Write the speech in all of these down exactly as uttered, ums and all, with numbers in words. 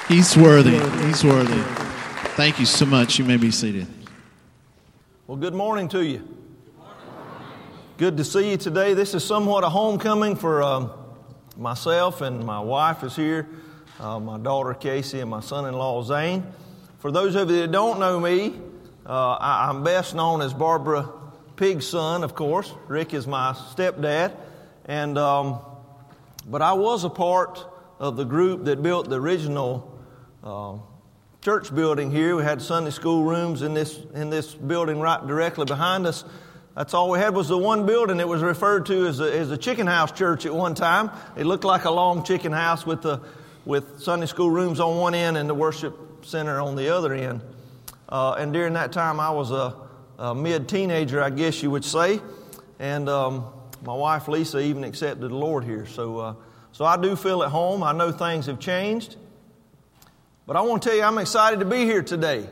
He's worthy. He's worthy. Thank you so much. You may be seated. Well, good morning to you. Good to see you today. This is somewhat a homecoming for um, myself, and my wife is here, uh, my daughter Casey, and my son-in-law Zane. For those of you that don't know me, uh, I, I'm best known as Barbara Pig's son, of course. Rick is my stepdad, and um, but I was a part of the group that built the original uh, church building here. We had Sunday school rooms in this in this building right directly behind us. That's all we had was the one building. It was referred to as a, as a chicken house church at one time. It looked like a long chicken house with the with Sunday school rooms on one end and the worship center on the other end. Uh, and during that time, I was a, a mid-teenager, I guess you would say. And um, my wife Lisa even accepted the Lord here. So, uh, so I do feel at home. I know things have changed. But I want to tell you, I'm excited to be here today.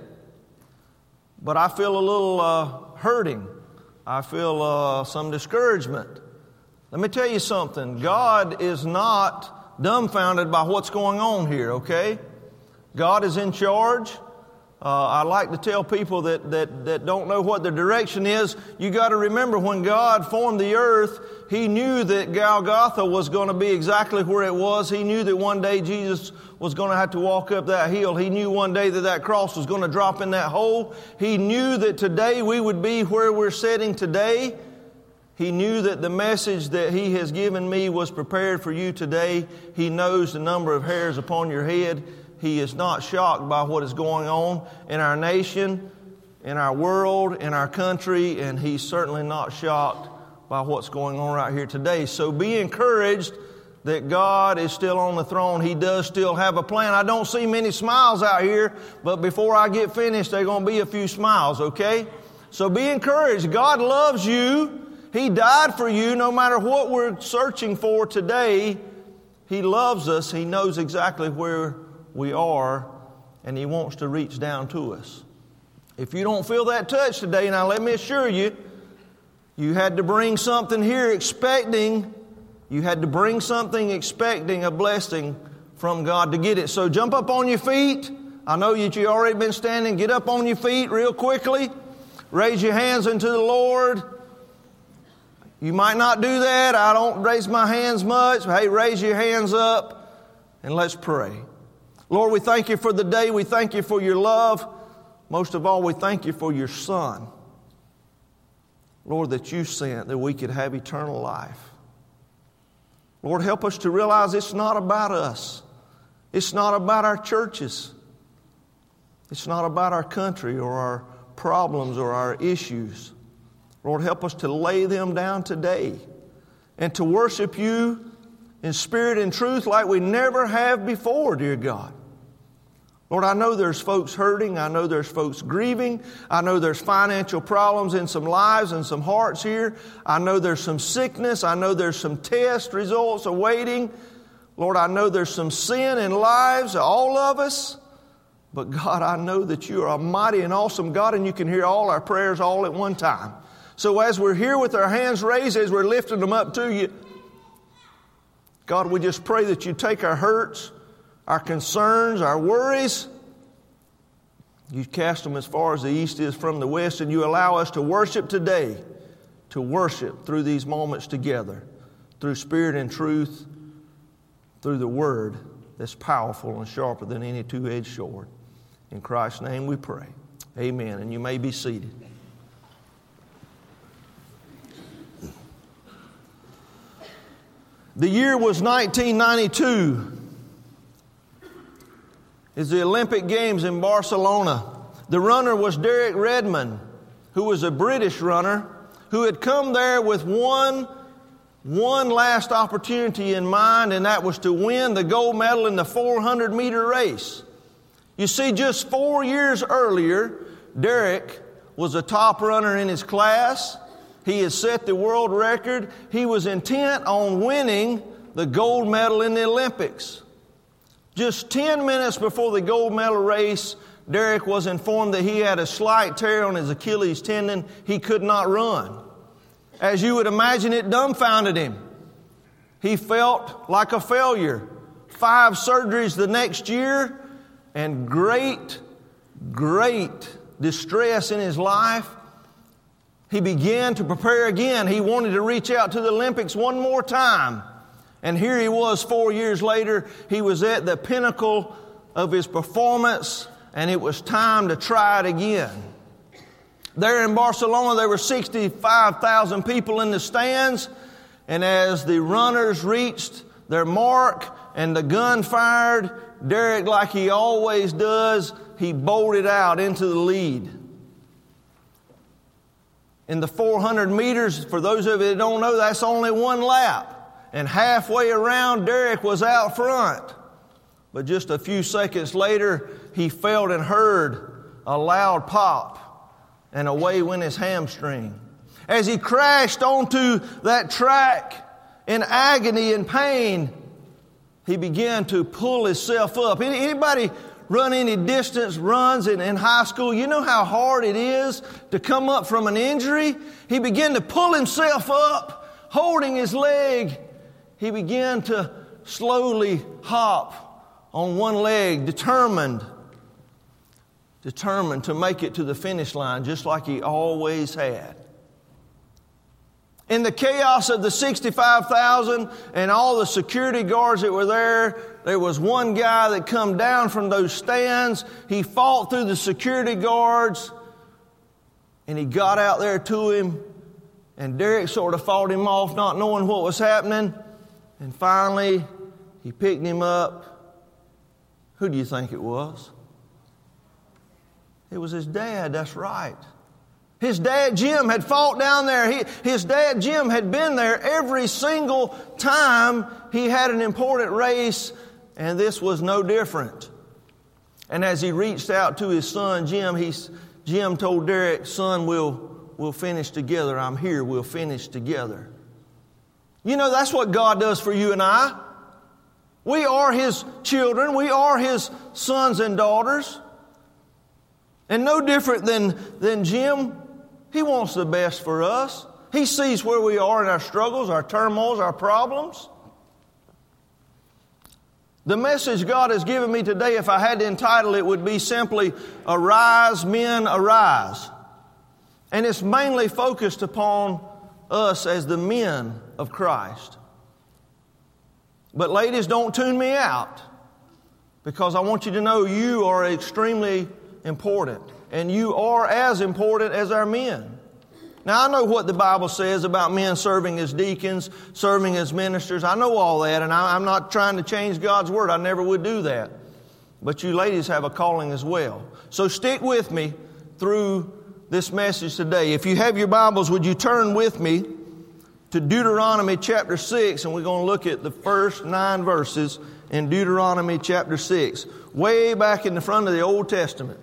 But I feel a little uh, hurting. I feel uh, some discouragement. Let me tell you something. God is not dumbfounded by what's going on here, okay? God is in charge. Uh, I like to tell people that, that, that don't know what the direction is, you got to remember when God formed the earth, He knew that Golgotha was going to be exactly where it was. He knew that one day Jesus was going to have to walk up that hill. He knew one day that that cross was going to drop in that hole. He knew that today we would be where we're sitting today. He knew that the message that He has given me was prepared for you today. He knows the number of hairs upon your head. He is not shocked by what is going on in our nation, in our world, in our country, and He's certainly not shocked by what's going on right here today. So be encouraged that God is still on the throne. He does still have a plan. I don't see many smiles out here, but before I get finished, there are going to be a few smiles, okay? So be encouraged. God loves you. He died for you. No matter what we're searching for today, He loves us. He knows exactly where we are, and He wants to reach down to us. If you don't feel that touch today, now let me assure you, you had to bring something here expecting, you had to bring something expecting a blessing from God to get it. So jump up on your feet. I know that you've already been standing. Get up on your feet real quickly. Raise your hands unto the Lord. You might not do that. I don't raise my hands much. Hey, raise your hands up and let's pray. Lord, we thank You for the day. We thank You for Your love. Most of all, we thank You for Your Son. Lord, that You sent that we could have eternal life. Lord, help us to realize it's not about us. It's not about our churches. It's not about our country or our problems or our issues. Lord, help us to lay them down today and to worship You in spirit and truth like we never have before, dear God. Lord, I know there's folks hurting. I know there's folks grieving. I know there's financial problems in some lives and some hearts here. I know there's some sickness. I know there's some test results awaiting. Lord, I know there's some sin in lives, all of us. But God, I know that You are a mighty and awesome God, and You can hear all our prayers all at one time. So as we're here with our hands raised, as we're lifting them up to You, God, we just pray that You take our hurts, our concerns, our worries. You cast them as far as the east is from the west, and You allow us to worship today, to worship through these moments together, through spirit and truth, through the Word that's powerful and sharper than any two-edged sword. In Christ's name we pray. Amen. And you may be seated. The year was nineteen ninety-two. It's the Olympic Games in Barcelona. The runner was Derek Redmond, who was a British runner who had come there with one, one last opportunity in mind, and that was to win the gold medal in the four hundred meter race. You see, just four years earlier, Derek was a top runner in his class. He had set the world record. He was intent on winning the gold medal in the Olympics. Just ten minutes before the gold medal race, Derek was informed that he had a slight tear on his Achilles tendon. He could not run. As you would imagine, it dumbfounded him. He felt like a failure. Five surgeries the next year, and great, great distress in his life, he began to prepare again. He wanted to reach out to the Olympics one more time. And here he was four years later. He was at the pinnacle of his performance, and it was time to try it again. There in Barcelona, there were sixty-five thousand people in the stands, and as the runners reached their mark and the gun fired, Derek, like he always does, he bolted out into the lead. In the four hundred meters, for those of you that don't know, that's only one lap. And halfway around, Derek was out front. But just a few seconds later, he felt and heard a loud pop, and away went his hamstring. As he crashed onto that track in agony and pain, he began to pull himself up. Anybody run any distance runs in, in high school? You know how hard it is to come up from an injury? He began to pull himself up, holding his leg. He began to slowly hop on one leg, determined, determined to make it to the finish line, just like he always had. In the chaos of the sixty-five thousand and all the security guards that were there, there was one guy that come down from those stands. He fought through the security guards, and he got out there to him, and Derek sort of fought him off, not knowing what was happening. And finally, he picked him up. Who do you think it was? It was his dad, that's right. His dad, Jim, had fought down there. He, his dad, Jim, had been there every single time he had an important race, and this was no different. And as he reached out to his son, Jim, he, Jim told Derek, son, we'll, we'll finish together. I'm here. We'll finish together. You know, that's what God does for you and I. We are His children. We are His sons and daughters. And no different than, than Jim, He wants the best for us. He sees where we are in our struggles, our turmoils, our problems. The message God has given me today, if I had to entitle it, would be simply, Arise, Men, Arise. And it's mainly focused upon us as the men of Christ. But ladies, don't tune me out, because I want you to know you are extremely important, and you are as important as our men. Now, I know what the Bible says about men serving as deacons, serving as ministers. I know all that, and I, I'm not trying to change God's Word. I never would do that. But you ladies have a calling as well. So stick with me through this message today. If you have your Bibles, would you turn with me to Deuteronomy chapter six, and we're going to look at the first nine verses in Deuteronomy chapter six, way back in the front of the Old Testament.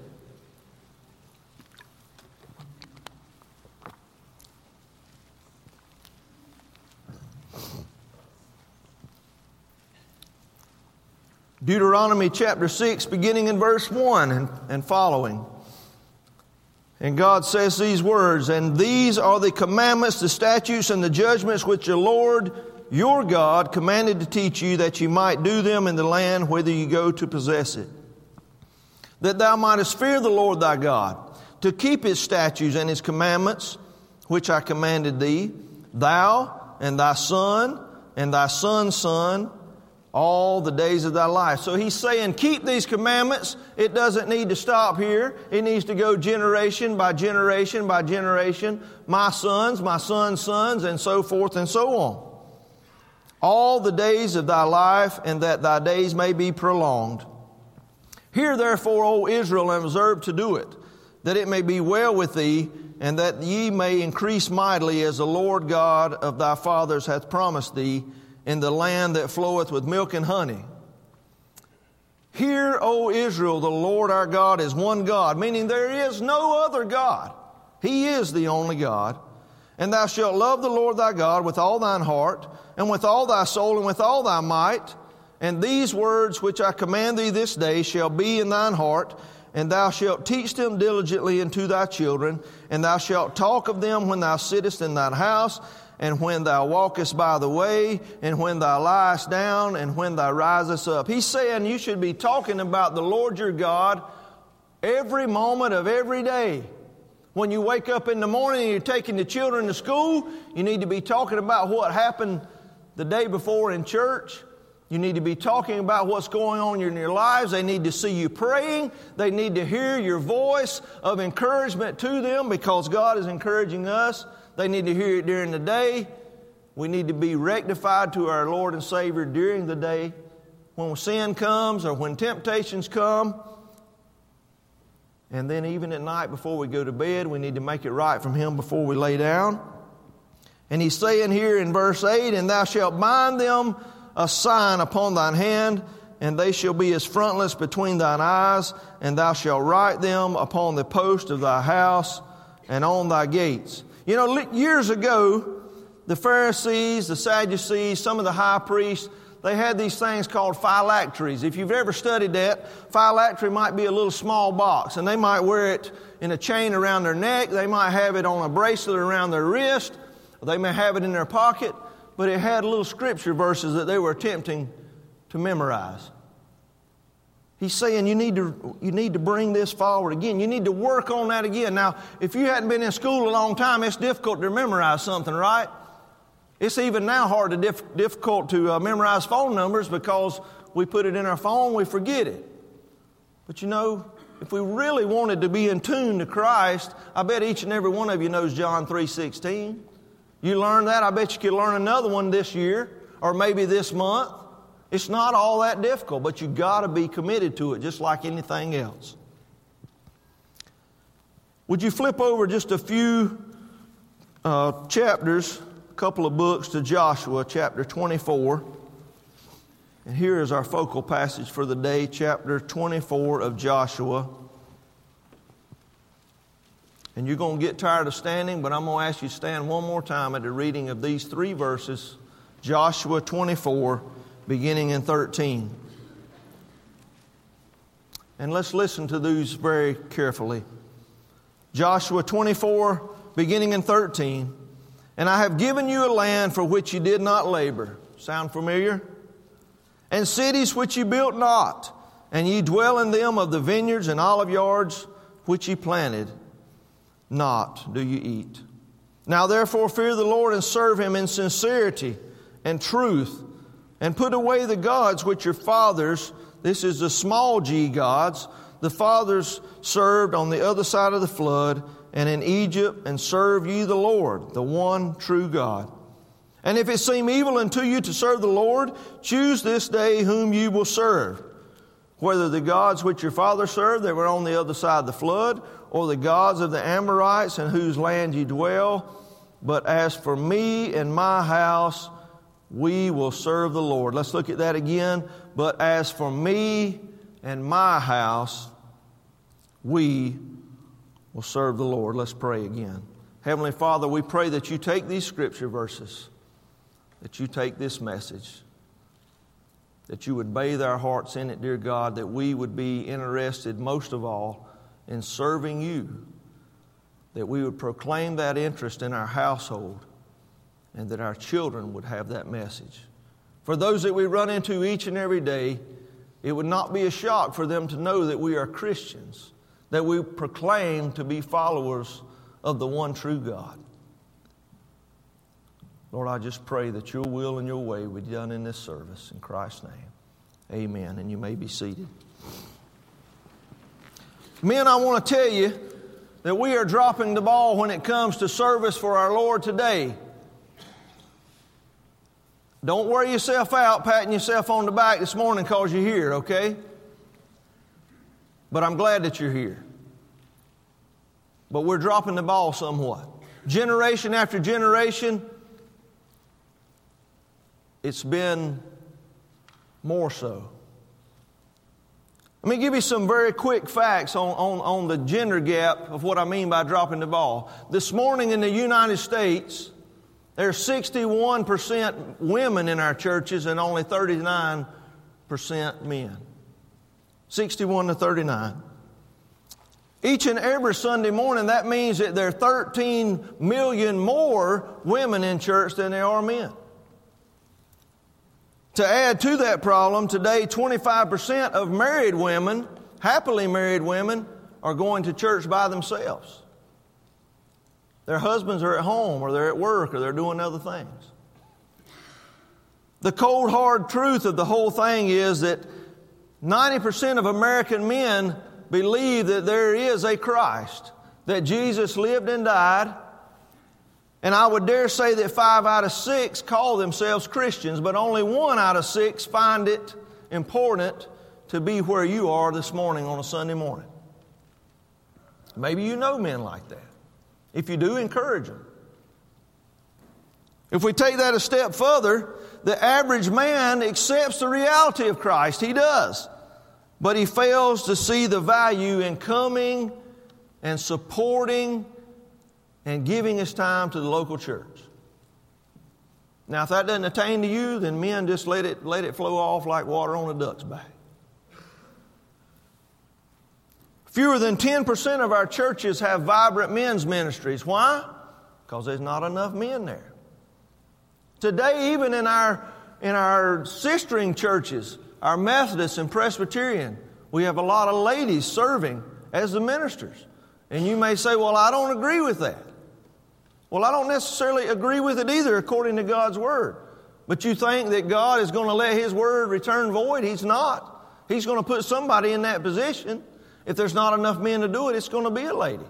Deuteronomy chapter six, beginning in verse one and, and following. And God says these words, and these are the commandments, the statutes, and the judgments which the Lord your God commanded to teach you, that you might do them in the land whither you go to possess it. That thou mightest fear the Lord thy God, to keep His statutes and His commandments, which I commanded thee, thou and thy son and thy son's son, all the days of thy life. So He's saying, keep these commandments. It doesn't need to stop here. It needs to go generation by generation by generation. My sons, my sons' sons, and so forth and so on. All the days of thy life, and that thy days may be prolonged. Hear therefore, O Israel, and observe to do it, that it may be well with thee, and that ye may increase mightily, as the Lord God of thy fathers hath promised thee, in the land that floweth with milk and honey. Hear, O Israel, the Lord our God is one God, meaning there is no other God. He is the only God. And thou shalt love the Lord thy God with all thine heart, and with all thy soul, and with all thy might. And these words which I command thee this day shall be in thine heart, and thou shalt teach them diligently unto thy children, and thou shalt talk of them when thou sittest in thine house, and when thou walkest by the way, and when thou liest down, and when thou risest up. He's saying you should be talking about the Lord your God every moment of every day. When you wake up in the morning and you're taking the children to school, you need to be talking about what happened the day before in church. You need to be talking about what's going on in your lives. They need to see you praying. They need to hear your voice of encouragement to them because God is encouraging us. They need to hear it during the day. We need to be rectified to our Lord and Savior during the day. When sin comes or when temptations come, and then even at night before we go to bed, we need to make it right from Him before we lay down. And He's saying here in verse eight, and thou shalt bind them a sign upon thine hand, and they shall be as frontlets between thine eyes, and thou shalt write them upon the post of thy house and on thy gates. You know, years ago, the Pharisees, the Sadducees, some of the high priests, they had these things called phylacteries. If you've ever studied that, phylactery might be a little small box, and they might wear it in a chain around their neck. They might have it on a bracelet around their wrist. Or they may have it in their pocket. But it had little scripture verses that they were attempting to memorize. He's saying you need to, you need to bring this forward again. You need to work on that again. Now, if you hadn't been in school a long time, it's difficult to memorize something, right? It's even now hard to dif- difficult to uh, memorize phone numbers because we put it in our phone, we forget it. But you know, if we really wanted to be in tune to Christ, I bet each and every one of you knows John three sixteen. You learned that. I bet you could learn another one this year or maybe this month. It's not all that difficult, but you've got to be committed to it just like anything else. Would you flip over just a few uh, chapters, a couple of books to Joshua chapter twenty-four. And here is our focal passage for the day, chapter twenty-four of Joshua. And you're going to get tired of standing, but I'm going to ask you to stand one more time at the reading of these three verses, Joshua twenty-four, beginning in thirteen. And let's listen to these very carefully. Joshua twenty-four, beginning in thirteen. And I have given you a land for which you did not labor. Sound familiar? And cities which you built not, and ye dwell in them of the vineyards and olive yards which ye planted. Not do you eat. Now therefore fear the Lord and serve Him in sincerity and truth, and put away the gods which your fathers, this is the small g gods, the fathers served on the other side of the flood and in Egypt, and serve ye the Lord, the one true God. And if it seem evil unto you to serve the Lord, choose this day whom you will serve, whether the gods which your fathers served that were on the other side of the flood, or the gods of the Amorites in whose land ye dwell. But as for me and my house, we will serve the Lord. Let's look at that again. But as for me and my house, we will serve the Lord. Let's pray again. Heavenly Father, we pray that you take these scripture verses, that you take this message, that you would bathe our hearts in it, dear God, that we would be interested most of all in serving you, that we would proclaim that interest in our household, and that our children would have that message. For those that we run into each and every day, it would not be a shock for them to know that we are Christians, that we proclaim to be followers of the one true God. Lord, I just pray that your will and your way would be done in this service. In Christ's name, amen. And you may be seated. Men, I want to tell you that we are dropping the ball when it comes to service for our Lord today. Don't wear yourself out patting yourself on the back this morning because you're here, okay? But I'm glad that you're here. But we're dropping the ball somewhat. Generation after generation, it's been more so. Let me give you some very quick facts on, on, on the gender gap of what I mean by dropping the ball. This morning in the United States, there's sixty-one percent women in our churches and only thirty-nine percent men. sixty-one to thirty-nine. Each and every Sunday morning, that means that there are thirteen million more women in church than there are men. To add to that problem, today twenty-five percent of married women, happily married women, are going to church by themselves. Their husbands are at home, or they're at work, or they're doing other things. The cold, hard truth of the whole thing is that ninety percent of American men believe that there is a Christ, that Jesus lived and died, and I would dare say that five out of six call themselves Christians, but only one out of six find it important to be where you are this morning on a Sunday morning. Maybe you know men like that. If you do, encourage them. If we take that a step further, the average man accepts the reality of Christ. He does. But he fails to see the value in coming and supporting and giving his time to the local church. Now, if that doesn't attain to you, then men just let it, let it flow off like water on a duck's back. Fewer than ten percent of our churches have vibrant men's ministries. Why? Because there's not enough men there. Today, even in our, in our sistering churches, our Methodist and Presbyterian, we have a lot of ladies serving as the ministers. And you may say, well, I don't agree with that. Well, I don't necessarily agree with it either according to God's Word. But you think that God is going to let His Word return void? He's not. He's going to put somebody in that position. If there's not enough men to do it, it's going to be a lady.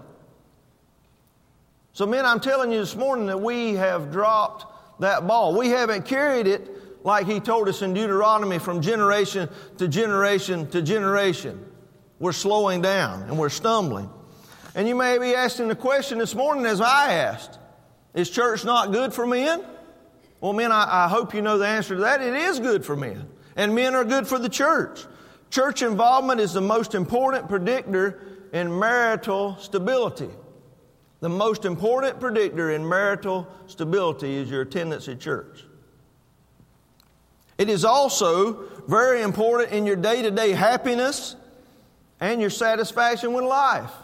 So men, I'm telling you this morning that we have dropped that ball. We haven't carried it like He told us in Deuteronomy from generation to generation to generation. We're slowing down and we're stumbling. And you may be asking the question this morning as I asked, is church not good for men? Well, men, I, I hope you know the answer to that. It is good for men. And men are good for the church. Church involvement is the most important predictor in marital stability. The most important predictor in marital stability is your attendance at church. It is also very important in your day-to-day happiness and your satisfaction with life.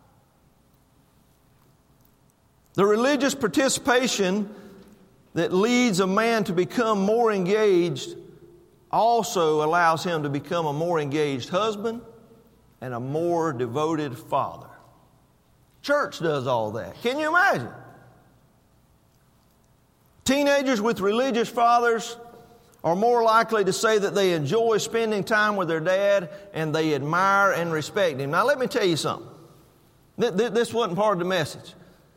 The religious participation that leads a man to become more engaged also allows him to become a more engaged husband and a more devoted father. Church does all that. Can you imagine? Teenagers with religious fathers are more likely to say that they enjoy spending time with their dad and they admire and respect him. Now, let me tell you something. This wasn't part of the message.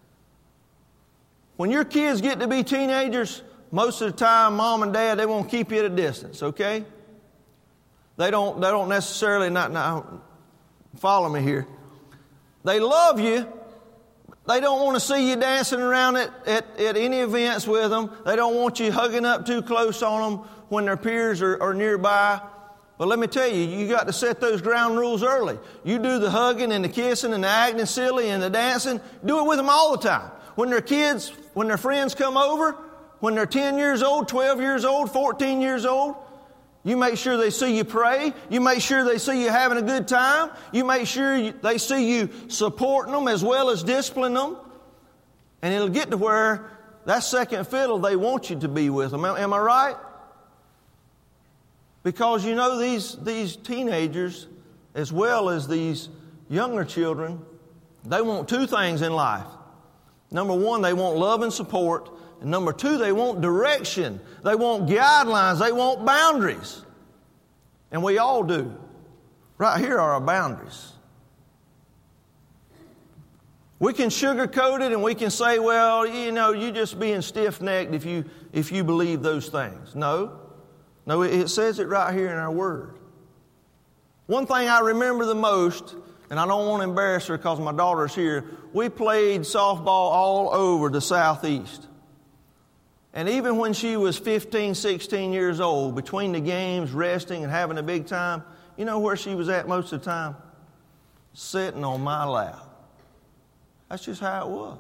When your kids get to be teenagers, most of the time, mom and dad, they won't keep you at a distance, okay? They don't, they don't necessarily, not, not follow me here. They love you. They don't want to see you dancing around at, at, at any events with them. They don't want you hugging up too close on them when their peers are, are nearby. But let me tell you, you got to set those ground rules early. You do the hugging and the kissing and the acting silly and the dancing. Do it with them all the time. When their kids, when their friends come over, when they're ten years old, twelve years old, fourteen years old, you make sure they see you pray. You make sure they see you having a good time. You make sure you, they see you supporting them as well as disciplining them. And it'll get to where that second fiddle, they want you to be with them. Am, am I right? Because you know these, these teenagers, as well as these younger children, they want two things in life. Number one, they want love and support. And number two, they want direction. They want guidelines. They want boundaries. And we all do. Right here are our boundaries. We can sugarcoat it and we can say, well, you know, you're just being stiff-necked if you, if you believe those things. No. No, it says it right here in our Word. One thing I remember the most, and I don't want to embarrass her because my daughter's here, we played softball all over the Southeast. And even when she was fifteen, sixteen years old, between the games, resting and having a big time, you know where she was at most of the time? Sitting on my lap. That's just how it was.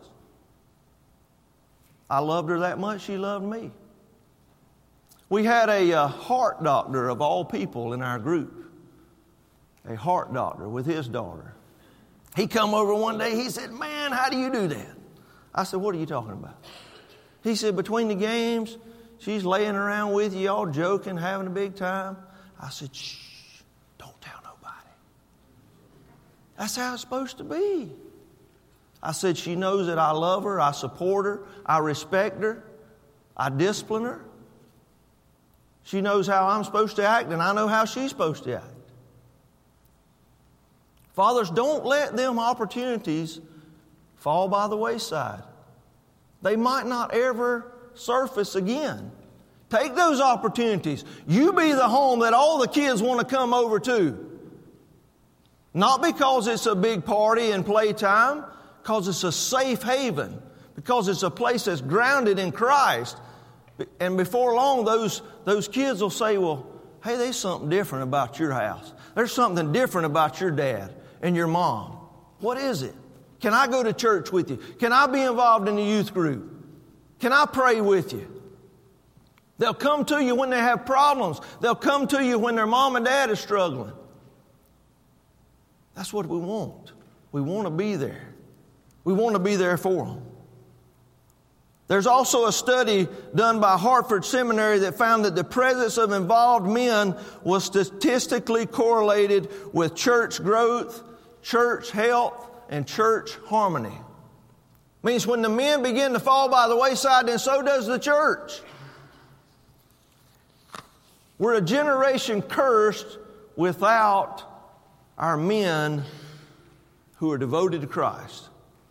I loved her that much, she loved me. We had a uh, heart doctor of all people in our group. A heart doctor with his daughter. He come over one day, he said, man, how do you do that? I said, what are you talking about? He said, between the games, she's laying around with you, all joking, having a big time. I said, shh, don't tell nobody. That's how it's supposed to be. I said, she knows that I love her, I support her, I respect her, I discipline her. She knows how I'm supposed to act, and I know how she's supposed to act. Fathers, don't let them opportunities fall by the wayside. They might not ever surface again. Take those opportunities. You be the home that all the kids want to come over to. Not because it's a big party and playtime, because it's a safe haven, because it's a place that's grounded in Christ. And before long, those, those kids will say, well, hey, there's something different about your house. There's something different about your dad and your mom. What is it? Can I go to church with you? Can I be involved in the youth group? Can I pray with you? They'll come to you when they have problems. They'll come to you when their mom and dad is struggling. That's what we want. We want to be there. We want to be there for them. There's also a study done by Hartford Seminary that found that the presence of involved men was statistically correlated with church growth, church health, and church harmony. Means when the men begin to fall by the wayside, then so does the church. We're a generation cursed without our men who are devoted to Christ.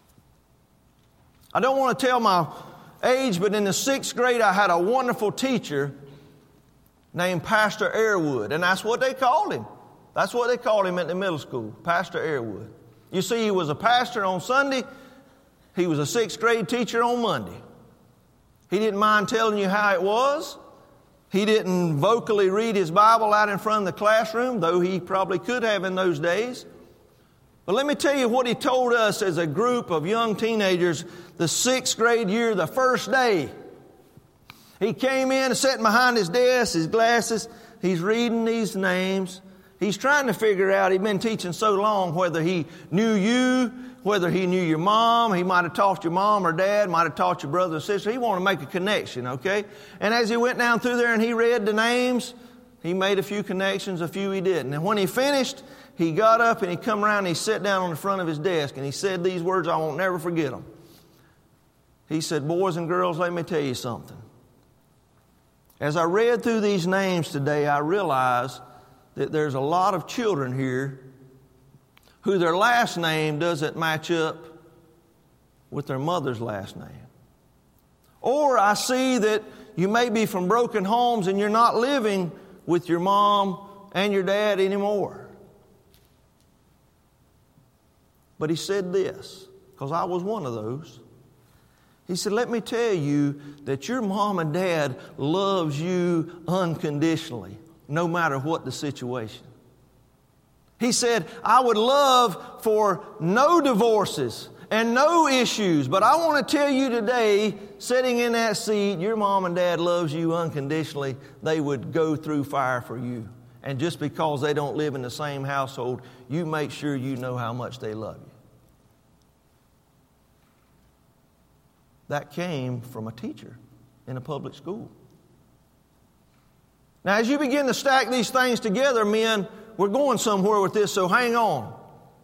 I don't want to tell my age, but in the sixth grade, I had a wonderful teacher named Pastor Airwood, and that's what they called him. That's what they called him at the middle school, Pastor Airwood. You see, he was a pastor on Sunday. He was a sixth grade teacher on Monday. He didn't mind telling you how it was. He didn't vocally read his Bible out in front of the classroom, though he probably could have in those days. But let me tell you what he told us as a group of young teenagers the sixth grade year, the first day. He came in and sat behind his desk, his glasses. He's reading these names. He's trying to figure out, he'd been teaching so long, whether he knew you, whether he knew your mom. He might have taught your mom or dad, might have taught your brother or sister. He wanted to make a connection, okay? And as he went down through there and he read the names, he made a few connections, a few he didn't. And when he finished, he got up and he come around and he sat down on the front of his desk and he said these words, I won't never forget them. He said, boys and girls, let me tell you something. As I read through these names today, I realized that there's a lot of children here who their last name doesn't match up with their mother's last name. Or I see that you may be from broken homes and you're not living with your mom and your dad anymore. But he said this, because I was one of those. He said, let me tell you that your mom and dad loves you unconditionally, no matter what the situation. He said, I would love for no divorces and no issues, but I want to tell you today, sitting in that seat, your mom and dad loves you unconditionally. They would go through fire for you. And just because they don't live in the same household, you make sure you know how much they love you. That came from a teacher in a public school. Now, as you begin to stack these things together, men, we're going somewhere with this, so hang on.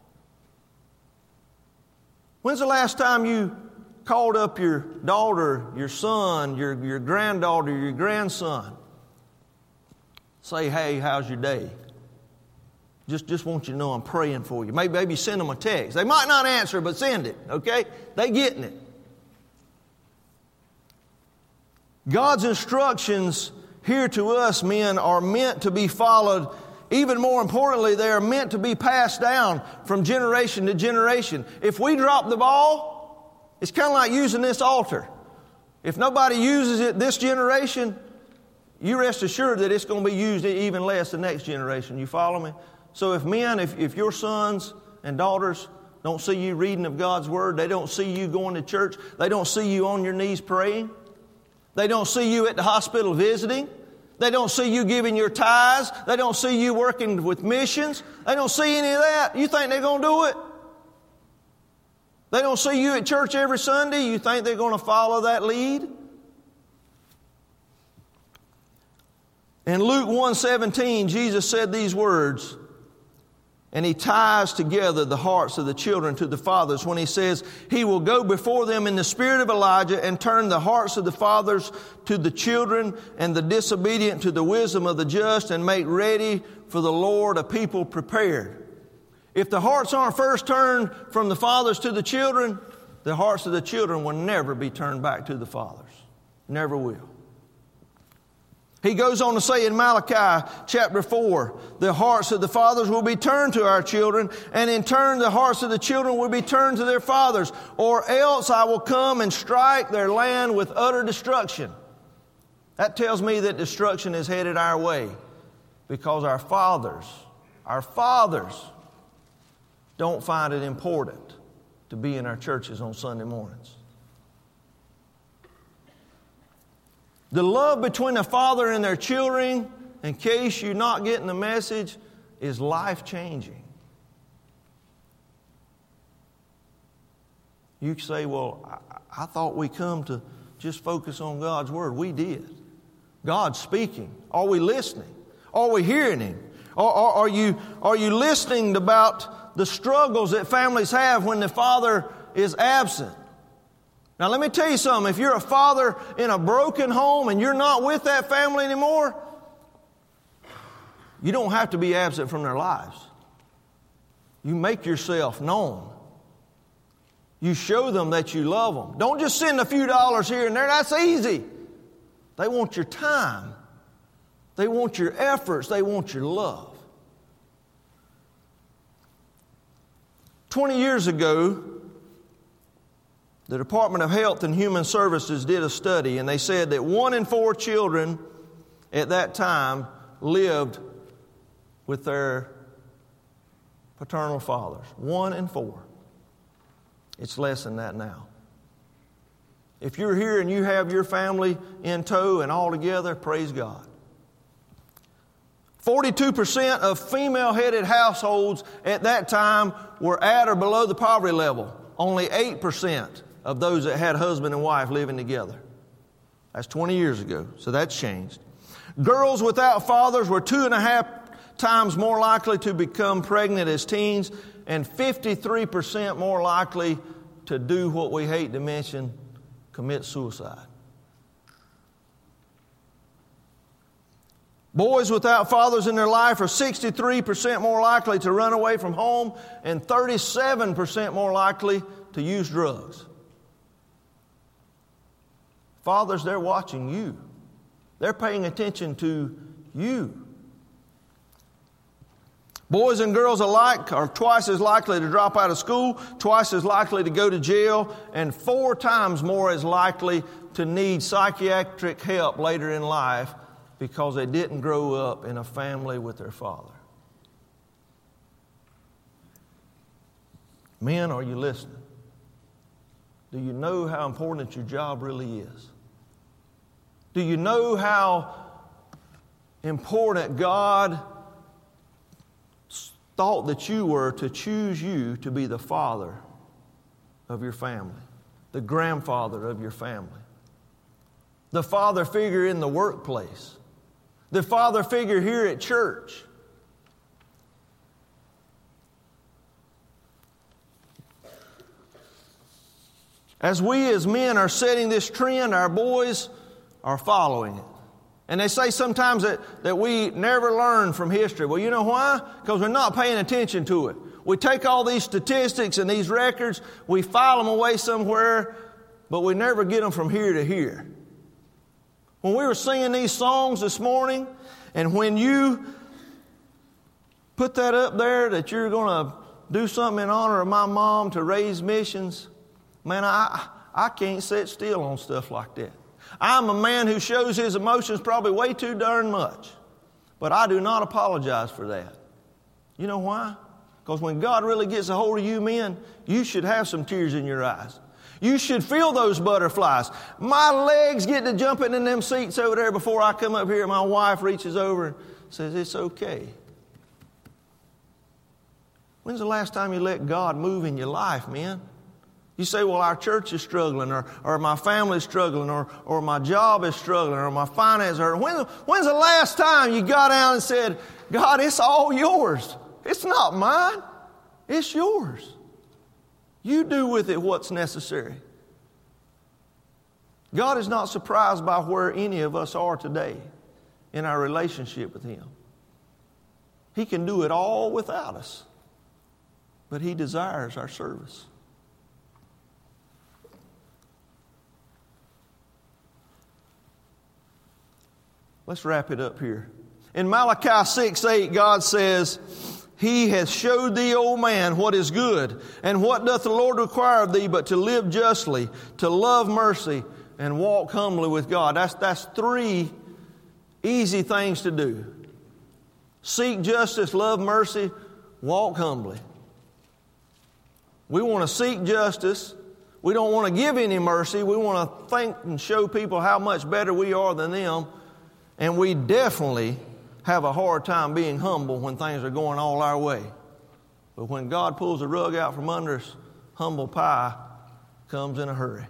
When's the last time you called up your daughter, your son, your, your granddaughter, your grandson? Say, hey, how's your day? Just, just want you to know I'm praying for you. Maybe, maybe send them a text. They might not answer, but send it, okay? They getting it. God's instructions here to us, men, are meant to be followed. Even more importantly, they are meant to be passed down from generation to generation. If we drop the ball, it's kind of like using this altar. If nobody uses it this generation, you rest assured that it's going to be used even less the next generation. You follow me? So if men, if, if your sons and daughters don't see you reading of God's Word, they don't see you going to church, they don't see you on your knees praying, they don't see you at the hospital visiting, they don't see you giving your tithes, they don't see you working with missions, they don't see any of that, you think they're going to do it? They don't see you at church every Sunday. You think they're going to follow that lead? In Luke one seventeen, Jesus said these words, and He ties together the hearts of the children to the fathers when He says, He will go before them in the spirit of Elijah and turn the hearts of the fathers to the children and the disobedient to the wisdom of the just, and make ready for the Lord a people prepared. If the hearts aren't first turned from the fathers to the children, the hearts of the children will never be turned back to the fathers. Never will. He goes on to say in Malachi chapter four, the hearts of the fathers will be turned to our children, and in turn the hearts of the children will be turned to their fathers, or else I will come and strike their land with utter destruction. That tells me that destruction is headed our way because our fathers, our fathers don't find it important to be in our churches on Sunday mornings. The love between a father and their children, in case you're not getting the message, is life-changing. You say, well, I, I thought we come to just focus on God's Word. We did. God's speaking. Are we listening? Are we hearing Him? Or, or, are you, are you listening about the struggles that families have when the father is absent? Now, let me tell you something. If you're a father in a broken home and you're not with that family anymore, you don't have to be absent from their lives. You make yourself known. You show them that you love them. Don't just send a few dollars here and there. That's easy. They want your time. They want your efforts. They want your love. Twenty years ago, the Department of Health and Human Services did a study, and they said that one in four children at that time lived with their paternal fathers. One in four. It's less than that now. If you're here and you have your family in tow and all together, praise God. forty-two percent of female-headed households at that time were at or below the poverty level. Only eight percent of those that had husband and wife living together. That's twenty years ago, so that's changed. Girls without fathers were two and a half times more likely to become pregnant as teens, and fifty-three percent more likely to do what we hate to mention, commit suicide. Boys without fathers in their life are sixty-three percent more likely to run away from home and thirty-seven percent more likely to use drugs. Fathers, they're watching you. They're paying attention to you. Boys and girls alike are twice as likely to drop out of school, twice as likely to go to jail, and four times more as likely to need psychiatric help later in life because they didn't grow up in a family with their father. Men, are you listening? Do you know how important your job really is? Do you know how important God thought that you were to choose you to be the father of your family, the grandfather of your family, the father figure in the workplace, the father figure here at church? As we as men are setting this trend, our boys are following it. And they say sometimes that, that we never learn from history. Well, you know why? Because we're not paying attention to it. We take all these statistics and these records, we file them away somewhere, but we never get them from here to here. When we were singing these songs this morning, and when you put that up there that you're going to do something in honor of my mom to raise missions, man, I, I can't sit still on stuff like that. I'm a man who shows his emotions probably way too darn much. But I do not apologize for that. You know why? Because when God really gets a hold of you men, you should have some tears in your eyes. You should feel those butterflies. My legs get to jumping in them seats over there before I come up here. My wife reaches over and says, "It's okay." When's the last time you let God move in your life, man? You say, well, our church is struggling, or, or my family is struggling, or, or my job is struggling, or my finances are. When, when's the last time you got out and said, God, it's all yours. It's not mine. It's yours. You do with it what's necessary. God is not surprised by where any of us are today in our relationship with Him. He can do it all without us, but He desires our service. Let's wrap it up here. In Malachi six eight, God says, He hath showed thee, O man, what is good, and what doth the Lord require of thee but to live justly, to love mercy, and walk humbly with God. That's, that's three easy things to do. Seek justice, love mercy, walk humbly. We want to seek justice. We don't want to give any mercy. We want to think and show people how much better we are than them. And we definitely have a hard time being humble when things are going all our way. But when God pulls the rug out from under us, humble pie comes in a hurry.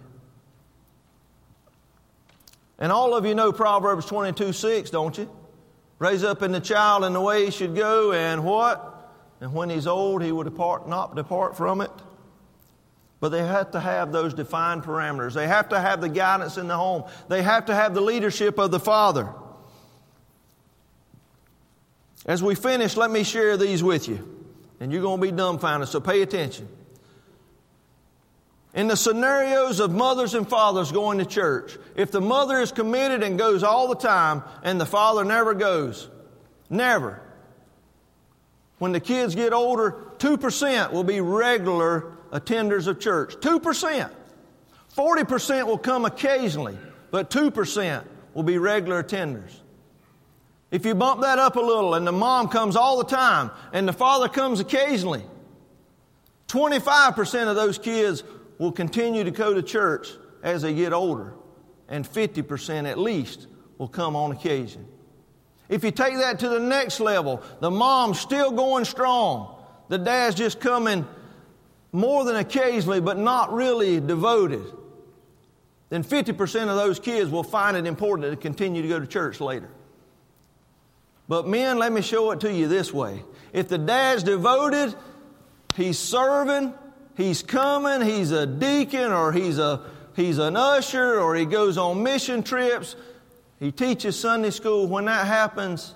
And all of you know Proverbs twenty-two six, don't you? Raise up in the child in the way he should go, and what? And when he's old, he will depart, not depart from it. But they have to have those defined parameters. They have to have the guidance in the home. They have to have the leadership of the father. As we finish, let me share these with you. And you're going to be dumbfounded, so pay attention. In the scenarios of mothers and fathers going to church, if the mother is committed and goes all the time and the father never goes, never. When the kids get older, two percent will be regular attenders of church. two percent. forty percent will come occasionally, but two percent will be regular attenders. If you bump that up a little and the mom comes all the time and the father comes occasionally, twenty-five percent of those kids will continue to go to church as they get older, and fifty percent at least will come on occasion. If you take that to the next level, the mom's still going strong, the dad's just coming more than occasionally but not really devoted, then fifty percent of those kids will find it important to continue to go to church later. But men, let me show it to you this way. If the dad's devoted, he's serving, he's coming, he's a deacon, or he's a he's an usher, or he goes on mission trips, he teaches Sunday school. When that happens,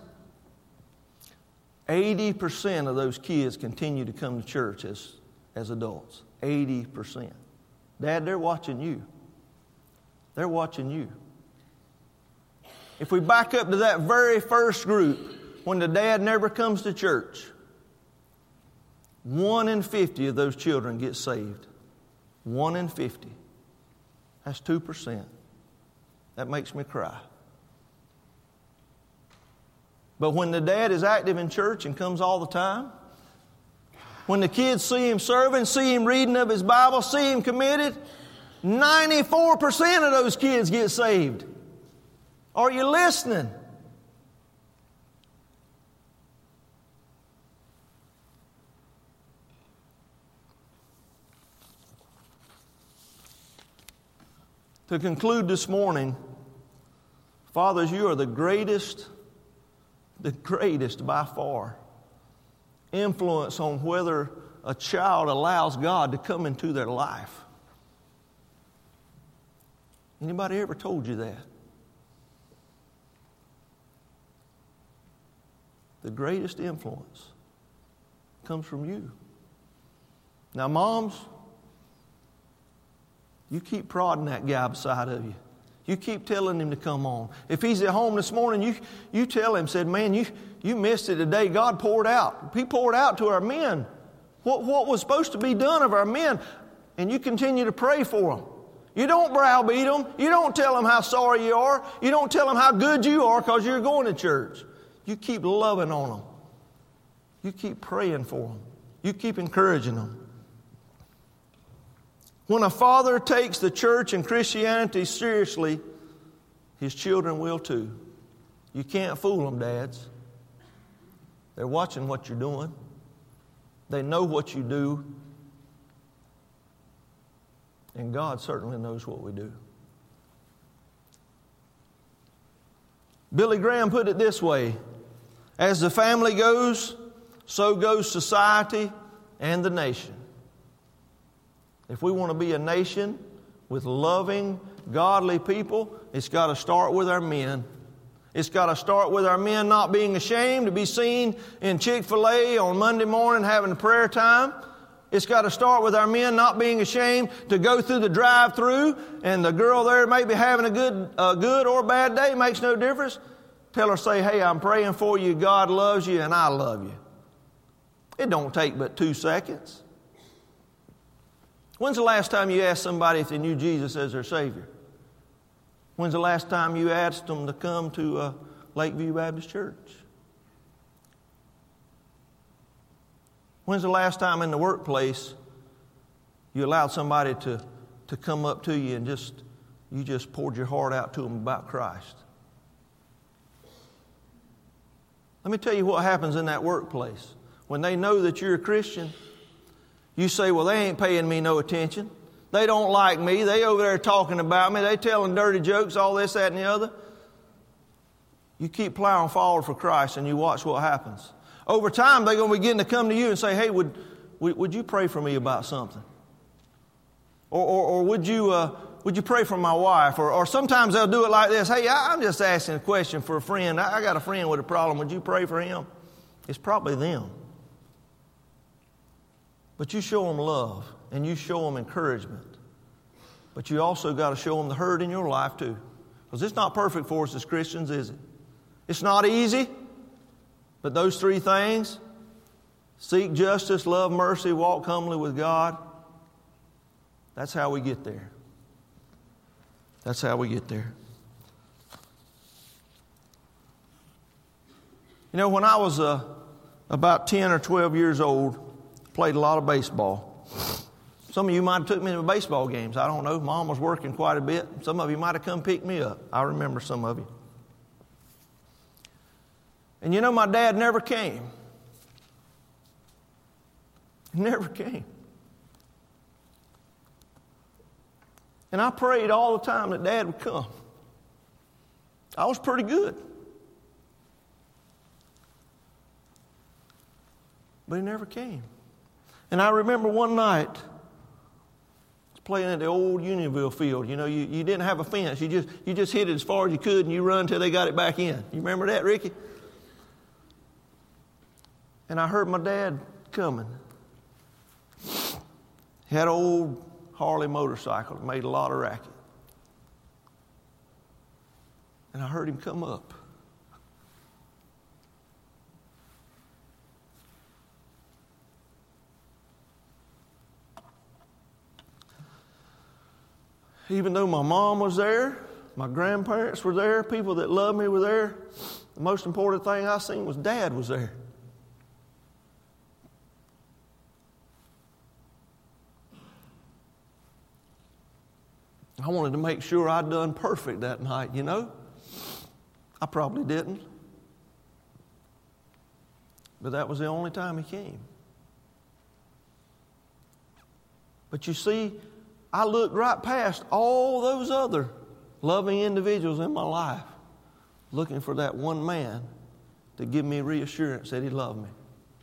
eighty percent of those kids continue to come to church as, as adults. eighty percent. Dad, they're watching you. They're watching you. If we back up to that very first group, when the dad never comes to church, one in fifty of those children get saved. One in fifty. That's two percent. That makes me cry. But when the dad is active in church and comes all the time, when the kids see him serving, see him reading of his Bible, see him committed, ninety-four percent of those kids get saved. Are you listening? To conclude this morning, fathers, you are the greatest, the greatest by far influence on whether a child allows God to come into their life. Anybody ever told you that? The greatest influence comes from you. Now, moms, you keep prodding that guy beside of you. You keep telling him to come on. If he's at home this morning, you, you tell him, said, man, you, you missed it today. God poured out. He poured out to our men. What, what was supposed to be done of our men. And you continue to pray for them. You don't browbeat them. You don't tell them how sorry you are. You don't tell them how good you are because you're going to church. You keep loving on them. You keep praying for them. You keep encouraging them. When a father takes the church and Christianity seriously, his children will too. You can't fool them, dads. They're watching what you're doing. They know what you do. And God certainly knows what we do. Billy Graham put it this way: as the family goes, so goes society and the nation. If we want to be a nation with loving, godly people, it's got to start with our men. It's got to start with our men not being ashamed to be seen in Chick-fil-A on Monday morning having a prayer time. It's got to start with our men not being ashamed to go through the drive-through and the girl there may be having a good, a good or bad day, makes no difference. Tell her, say, hey, I'm praying for you, God loves you, and I love you. It don't take but two seconds. When's the last time you asked somebody if they knew Jesus as their Savior? When's the last time you asked them to come to uh, Lakeview Baptist Church? When's the last time in the workplace you allowed somebody to, to come up to you and just you just poured your heart out to them about Christ? Let me tell you what happens in that workplace. When they know that you're a Christian, you say, well, they ain't paying me no attention. They don't like me. They over there talking about me. They telling dirty jokes, all this, that, and the other. You keep plowing forward for Christ and you watch what happens. Over time, they're going to begin to come to you and say, hey, would, would, would you pray for me about something? Or, or, or would you uh, would you pray for my wife? Or, or sometimes they'll do it like this. Hey, I'm just asking a question for a friend. I got a friend with a problem. Would you pray for him? It's probably them. But you show them love and you show them encouragement. But you also got to show them the hurt in your life too. Because it's not perfect for us as Christians, is it? It's not easy. But those three things, seek justice, love mercy, walk humbly with God, that's how we get there. That's how we get there. You know, when I was uh, about ten or twelve years old, played a lot of baseball. Some of you might have took me to baseball games. I don't know. Mom was working quite a bit. Some of you might have come pick me up. I remember some of you. And you know, my dad never came. He never came. And I prayed all the time that Dad would come. I was pretty good. But he never came. And I remember one night, I was playing at the old Unionville field. You know, you, you didn't have a fence. You just, you just hit it as far as you could and you run until they got it back in. You remember that, Ricky? And I heard my dad coming. He had an old Harley motorcycle that made a lot of racket. And I heard him come up. Even though my mom was there, my grandparents were there, people that loved me were there, the most important thing I seen was Dad was there. I wanted to make sure I'd done perfect that night, you know. I probably didn't. But that was the only time he came. But you see, I looked right past all those other loving individuals in my life, looking for that one man to give me reassurance that he loved me.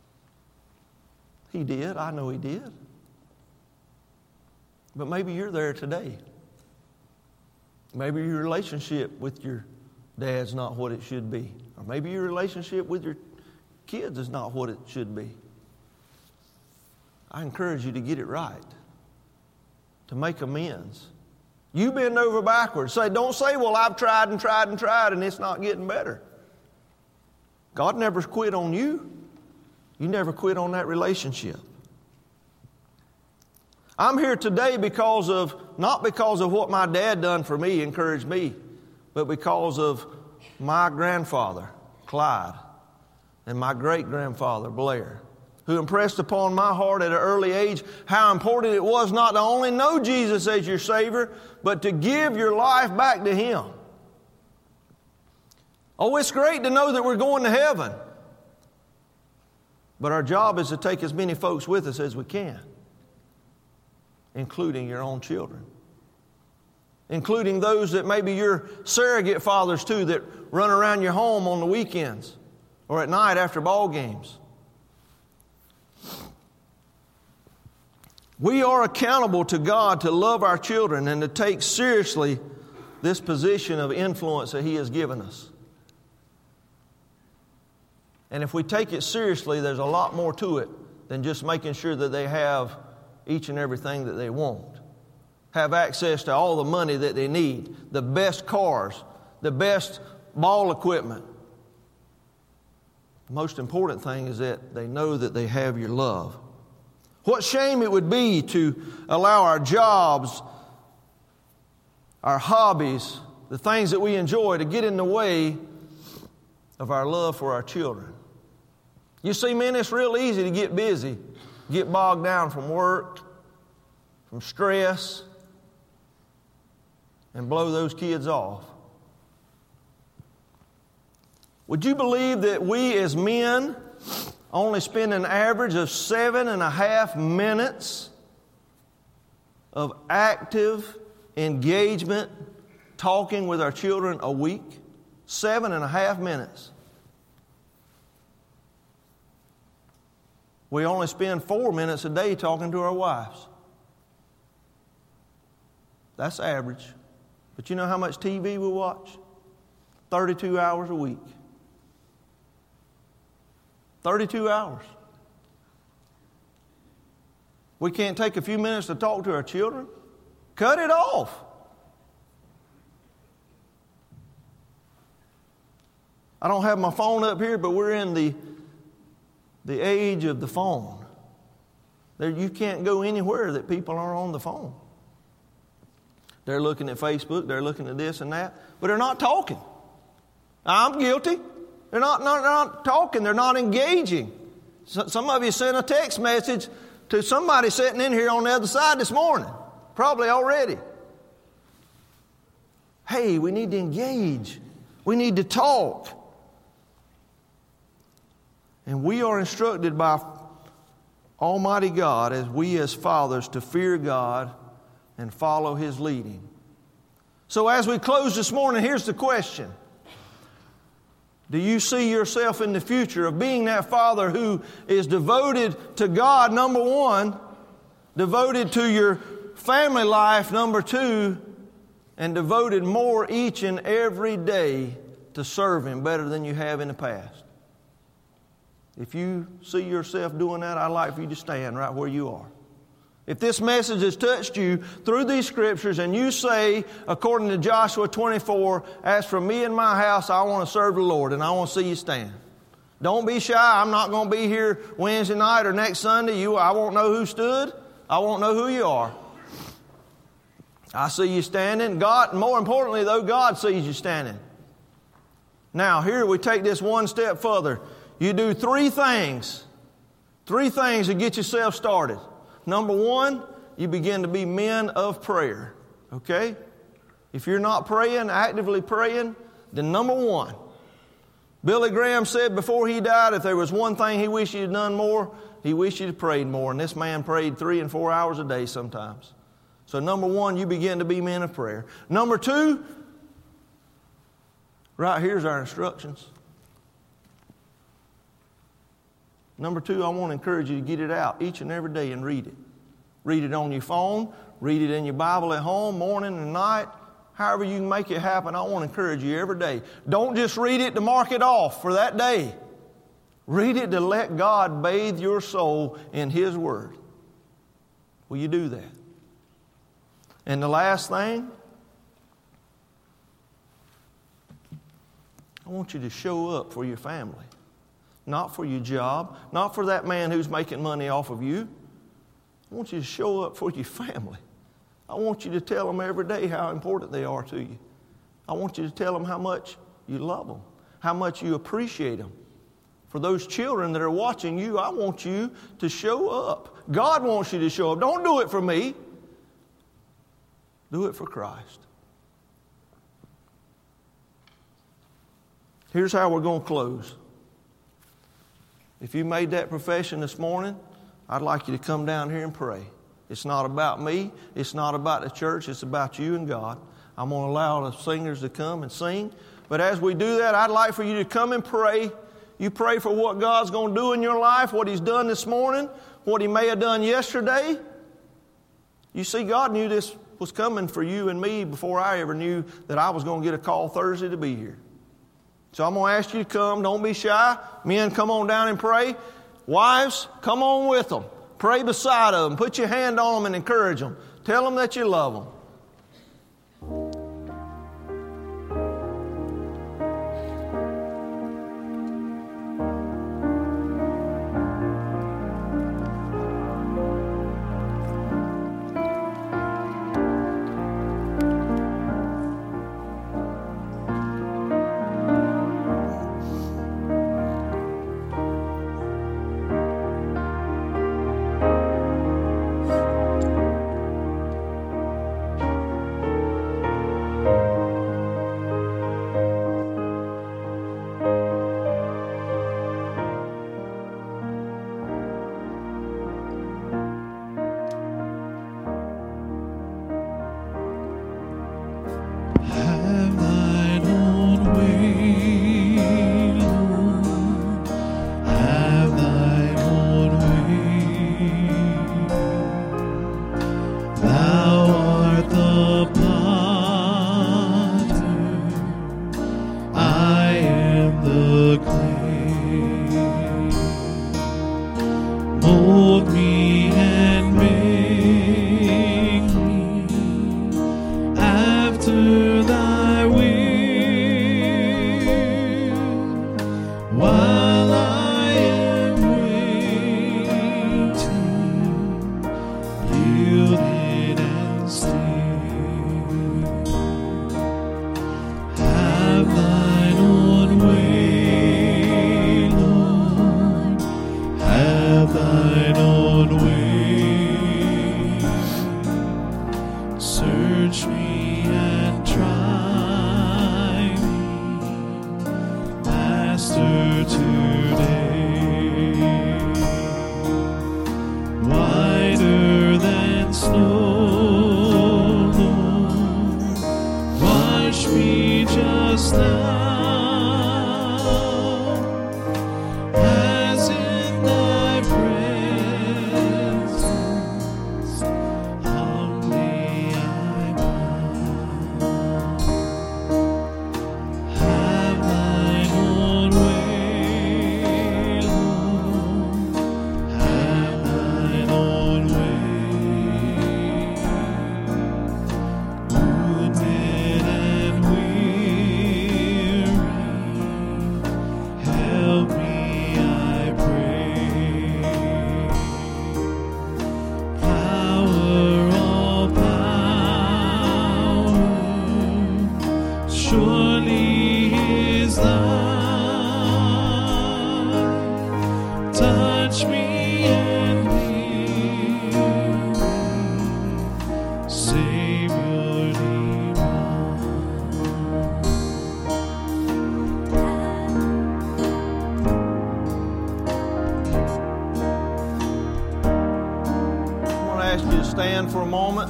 He did. I know he did. But maybe you're there today. Maybe your relationship with your dad's not what it should be. Or maybe your relationship with your kids is not what it should be. I encourage you to get it right. To make amends. You bend over backwards. Say, don't say, well, I've tried and tried and tried and it's not getting better. God never quit on you. You never quit on that relationship. I'm here today because of, not because of what my dad done for me, encouraged me, but because of my grandfather, Clyde, and my great-grandfather, Blair, who impressed upon my heart at an early age how important it was not to only know Jesus as your Savior, but to give your life back to Him. Oh, it's great to know that we're going to heaven. But our job is to take as many folks with us as we can. including your own children, including those that maybe you're surrogate fathers to that run around your home on the weekends or at night after ball games. We are accountable to God to love our children and to take seriously this position of influence that He has given us. And if we take it seriously, there's a lot more to it than just making sure that they have each and everything that they want. Have access to all the money that they need, the best cars, the best ball equipment. The most important thing is that they know that they have your love. What shame it would be to allow our jobs, our hobbies, the things that we enjoy to get in the way of our love for our children. You see, man, it's real easy to get busy, get bogged down from work, from stress, and blow those kids off. Would you believe that we as men only spend an average of seven and a half minutes of active engagement talking with our children a week? Seven and a half minutes. We only spend four minutes a day talking to our wives. That's average. But you know how much T V we watch? thirty-two hours a week. thirty-two hours. We can't take a few minutes to talk to our children? Cut it off. I don't have my phone up here, but we're in the, the age of the phone. There, you can't go anywhere that people are on the phone. They're looking at Facebook, they're looking at this and that, but they're not talking. I'm guilty. They're not, not, not talking. They're not engaging. So, some of you sent a text message to somebody sitting in here on the other side this morning. Probably already. Hey, we need to engage. We need to talk. And we are instructed by Almighty God, as we as fathers, to fear God and follow His leading. So as we close this morning, here's the question. Do you see yourself in the future of being that father who is devoted to God, number one, devoted to your family life, number two, and devoted more each and every day to serve Him better than you have in the past? If you see yourself doing that, I'd like for you to stand right where you are. If this message has touched you through these scriptures and you say, according to Joshua twenty-four, as for me and my house, I want to serve the Lord, and I want to see you stand. Don't be shy. I'm not going to be here Wednesday night or next Sunday. You, I won't know who stood. I won't know who you are. I see you standing. God, more importantly, though, God sees you standing. Now, here we take this one step further. You do three things. Three things to get yourself started. Number one, you begin to be men of prayer. Okay? If you're not praying, actively praying, then number one, Billy Graham said before he died, if there was one thing he wished he had done more, he wished he'd prayed more. And this man prayed three and four hours a day sometimes. So number one, you begin to be men of prayer. Number two, right here's our instructions. Number two, I want to encourage you to get it out each and every day and read it. Read it on your phone. Read it in your Bible at home, morning and night. However you can make it happen, I want to encourage you every day. Don't just read it to mark it off for that day. Read it to let God bathe your soul in His Word. Will you do that? And the last thing, I want you to show up for your family. Not for your job, not for that man who's making money off of you. I want you to show up for your family. I want you to tell them every day how important they are to you. I want you to tell them how much you love them, how much you appreciate them. For those children that are watching you, I want you to show up. God wants you to show up. Don't do it for me. Do it for Christ. Here's how we're going to close. If you made that profession this morning, I'd like you to come down here and pray. It's not about me. It's not about the church. It's about you and God. I'm going to allow the singers to come and sing. But as we do that, I'd like for you to come and pray. You pray for what God's going to do in your life, what He's done this morning, what He may have done yesterday. You see, God knew this was coming for you and me before I ever knew that I was going to get a call Thursday to be here. So I'm going to ask you to come. Don't be shy. Men, come on down and pray. Wives, come on with them. Pray beside them. Put your hand on them and encourage them. Tell them that you love them. For a moment,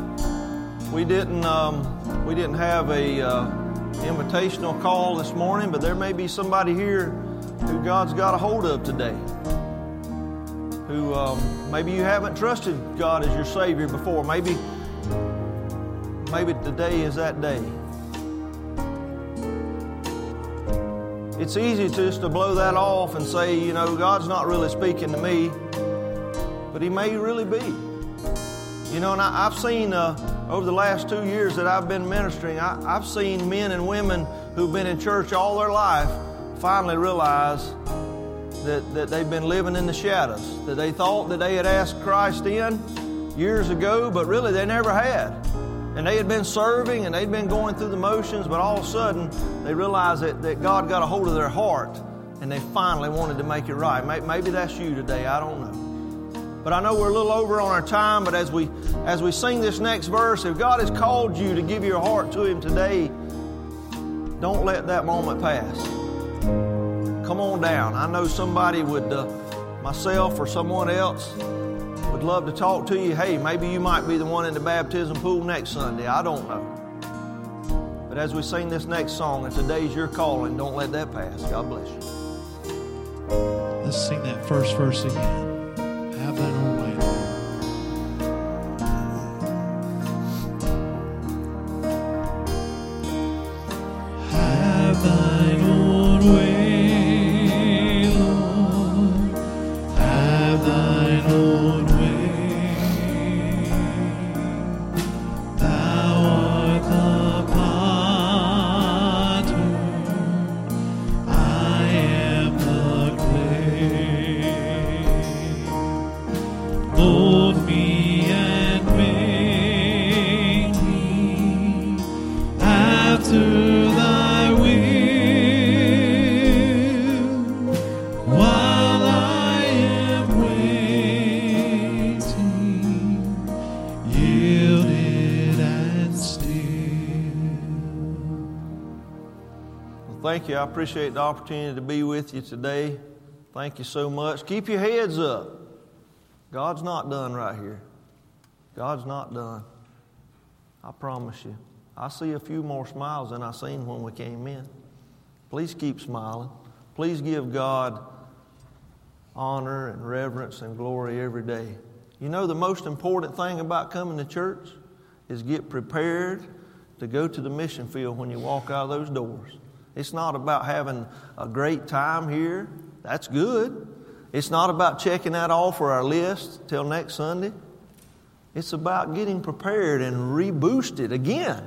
we didn't um, we didn't have a uh, invitational call this morning, but there may be somebody here who God's got a hold of today. Who um, maybe you haven't trusted God as your Savior before. Maybe maybe today is that day. It's easy just to blow that off and say, you know, God's not really speaking to me, but He may really be. You know, and I, I've seen uh, over the last two years that I've been ministering, I, I've seen men and women who've been in church all their life finally realize that, that they've been living in the shadows, that they thought that they had asked Christ in years ago, but really they never had. And they had been serving and they'd been going through the motions, but all of a sudden they realized that, that God got a hold of their heart and they finally wanted to make it right. Maybe, maybe that's you today, I don't know. But I know we're a little over on our time, but as we as we sing this next verse, if God has called you to give your heart to Him today, don't let that moment pass. Come on down. I know somebody would, uh, myself or someone else, would would love to talk to you. Hey, maybe you might be the one in the baptism pool next Sunday. I don't know. But as we sing this next song, if today's your calling, don't let that pass. God bless you. Let's sing that first verse again. Have thine own way, Lord. Have thine own way, Lord. Have thine own way. Thou art the potter, I am the clay. Mold me and make me after thy will, while I am waiting, yielded and still. Well, thank you. I appreciate the opportunity to be with you today. Thank you so much. Keep your heads up. God's not done right here. God's not done. I promise you. I see a few more smiles than I seen when we came in. Please keep smiling. Please give God honor and reverence and glory every day. You know, the most important thing about coming to church is get prepared to go to the mission field when you walk out of those doors. It's not about having a great time here. That's good. It's not about checking that off for our list till next Sunday. It's about getting prepared and reboosted again.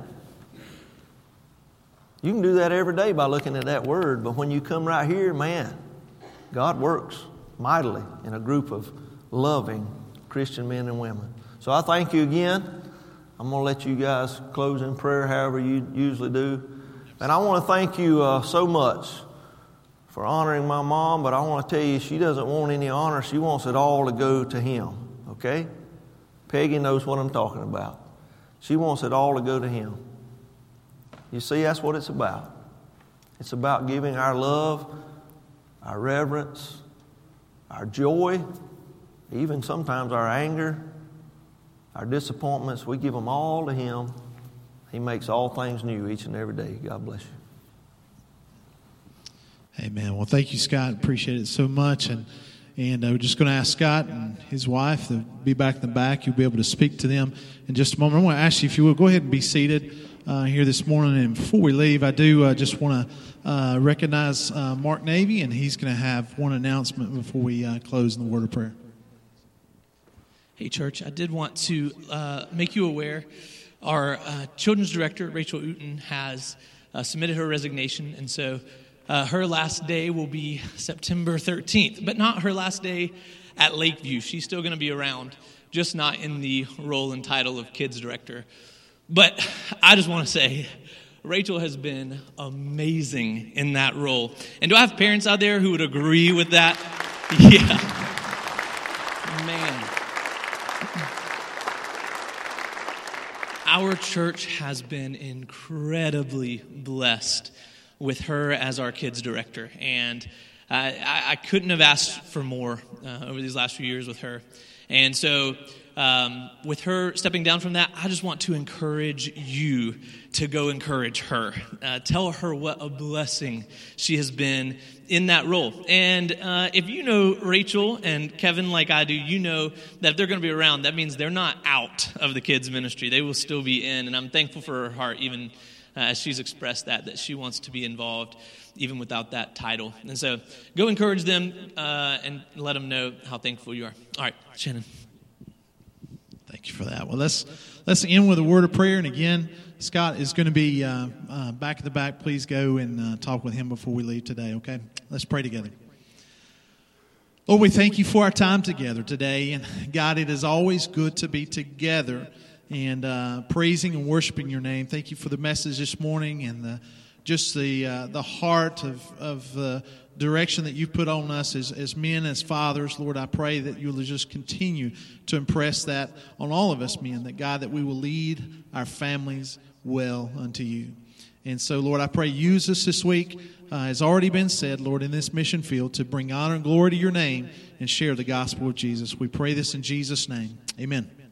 You can do that every day by looking at that word, but when you come right here, man, God works mightily in a group of loving Christian men and women. So I thank you again. I'm going to let you guys close in prayer however you usually do. And I want to thank you uh, so much for honoring my mom, but I want to tell you, she doesn't want any honor. She wants it all to go to him, okay? Peggy knows what I'm talking about. She wants it all to go to him. You see, that's what it's about. It's about giving our love, our reverence, our joy, even sometimes our anger, our disappointments. We give them all to him. He makes all things new each and every day. God bless you. Amen. Well, thank you, Scott. Appreciate it so much. And and uh, we're just going to ask Scott and his wife to be back in the back. You'll be able to speak to them in just a moment. I want to ask you, if you will, go ahead and be seated uh, here this morning. And before we leave, I do uh, just want to uh, recognize uh, Mark Navy, and he's going to have one announcement before we uh, close in the word of prayer. Hey, church, I did want to uh, make you aware our uh, children's director, Rachel Uten, has uh, submitted her resignation, and so Uh, her last day will be September thirteenth, but not her last day at Lakeview. She's still going to be around, just not in the role and title of kids director. But I just want to say, Rachel has been amazing in that role. And do I have parents out there who would agree with that? Yeah. Man. Our church has been incredibly blessed with her as our kids director, and uh, I, I couldn't have asked for more uh, over these last few years with her. And so um, with her stepping down from that, I just want to encourage you to go encourage her. Uh, tell her what a blessing she has been in that role. And uh, if you know Rachel and Kevin like I do, you know that if they're going to be around, that means they're not out of the kids ministry. They will still be in, and I'm thankful for her heart, even Uh, as she's expressed that, that she wants to be involved even without that title. And so go encourage them uh, and let them know how thankful you are. All right, Shannon. Thank you for that. Well, let's let's end with a word of prayer. And again, Scott is going to be uh, uh, back at the back. Please go and uh, talk with him before we leave today, okay? Let's pray together. Lord, we thank you for our time together today. And God, it is always good to be together and uh, praising and worshiping your name. Thank you for the message this morning and the, just the uh, the heart of, of the direction that you put on us as, as men, as fathers. Lord, I pray that you will just continue to impress that on all of us men, that God, that we will lead our families well unto you. And so, Lord, I pray use us this week, uh, has already been said, Lord, in this mission field to bring honor and glory to your name and share the gospel of Jesus. We pray this in Jesus' name. Amen.